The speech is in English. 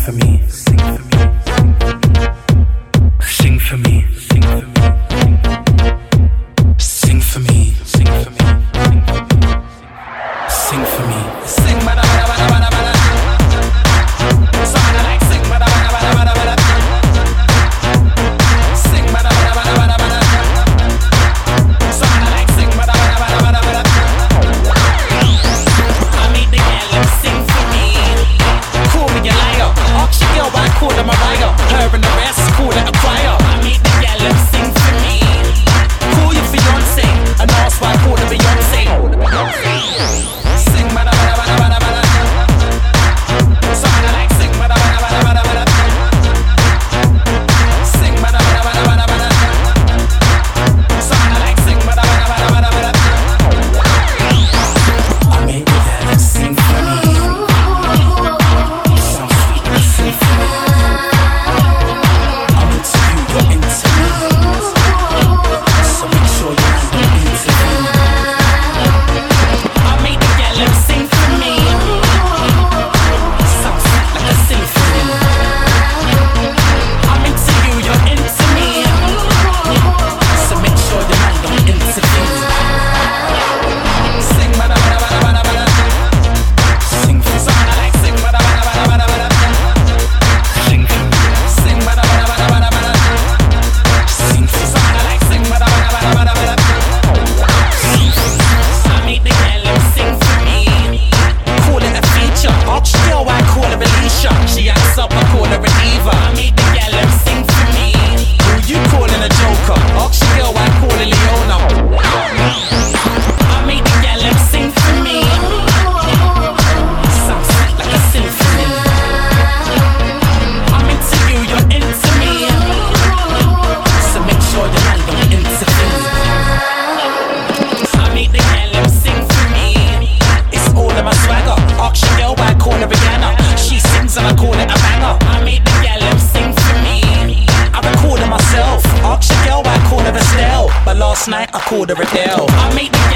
for me, sing for me, sing for me, sing for me, sing for me, sing for me, sing for me, sing bada bada bada bada bada. Something like sing bada bada bada bada bada. Sing bada bada bada bada bada. Something like sing bada bada bada bada bada. I made the girl them sing for me. Call me a liar. Ask your girl why I call her Mariah. Her and the rest call it a choir. I made the girl them sing for me. Call your fiance and ask why I call her Beyonce. Sing bada bada bada bada bada. Something like sing bada bada bada bada bada. Sing bada bada bada bada bada. Something like sing bada bada bada bada bada. I made the girl them sing for me. Sound sweet and sing for me. I'm into you, you're into me. So make sure you're into me. I made the girl them sing for me. Sound sweet like a symphony. I'm into you, you're into me. So make sure your man don't intervene. Sing bada bada bada bada bada. Sing for something like sing bada bada bada bada bada. Sing for me. Sing bada bada bada bada bada. Sing for something like sing bada bada bada bada bada. Sing for me. I made the girl them sing for me. Call it a feature. Ask your girl why I call her Alicia. She acts up, I call her a diva. I made the girl them sing for me. Who you calling a joker? Ask your girl why I call her Leona. I made the girl them sing for me. Sound sweet like a symphony. I'm into you, you're into me. So make sure your man don't intervene. I made the girl them sing for me. It's all of my swagger. Ask your girl why I call her Rihanna. She sings and I call it a banger. I made the girl them sing for me. I record her myself. Ask your girl why I call her Estelle. But last night I called her Adele. I made the